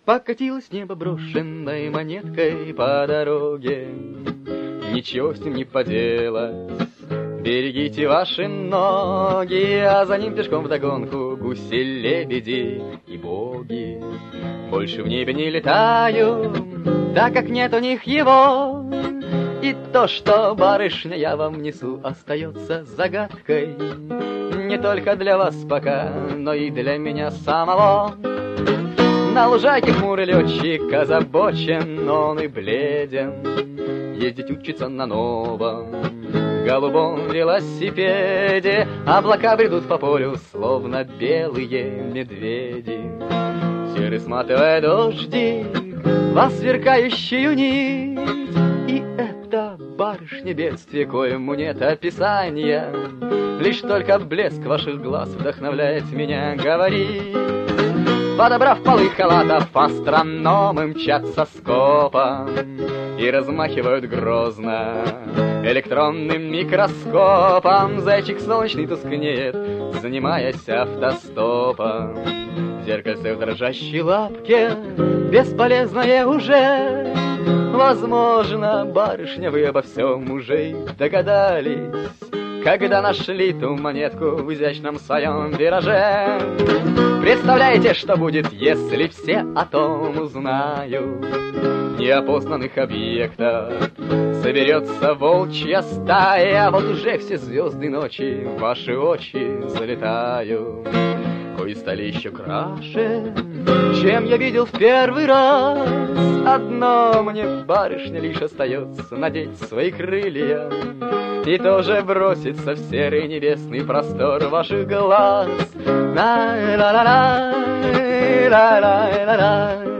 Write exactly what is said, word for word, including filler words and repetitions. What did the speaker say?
покатилось с неба брошенной монеткой по дороге. Ничего с ним не поделать, берегите ваши ноги, а за ним пешком вдогонку гуси-лебеди и боги. Больше в небе не летаю, так как нет у них его. И то, что, барышня, я вам несу, остается загадкой. Не только для вас пока, но и для меня самого. На лужайке хмурый летчик озабочен, он и бледен. Ездить учится на новом голубом велосипеде. Облака бредут по полю, словно белые медведи. Серый сматывает дождик во сверкающую нить. И это, барышня, бедствие, коему нет описания. Лишь только блеск ваших глаз вдохновляет меня говорить. Подобрав полы халатов, астрономы мчатся скопом и размахивают грозно электронным микроскопом. Зайчик солнечный тускнеет, занимаясь автостопом. Зеркальце в дрожащей лапке бесполезное уже. Возможно, барышня, вы обо всем уже догадались, когда нашли ту монетку в изящном своем вираже. Представляете, что будет, если все о том узнают? Неопознанных объектов соберется волчья стая, а вот уже все звезды ночи в ваши очи залетают. Кои стали еще краше, чем я видел в первый раз. Одно мне, барышня, лишь остается надеть свои крылья и тоже броситься в серый небесный простор ваших глаз. La la la la la la la la.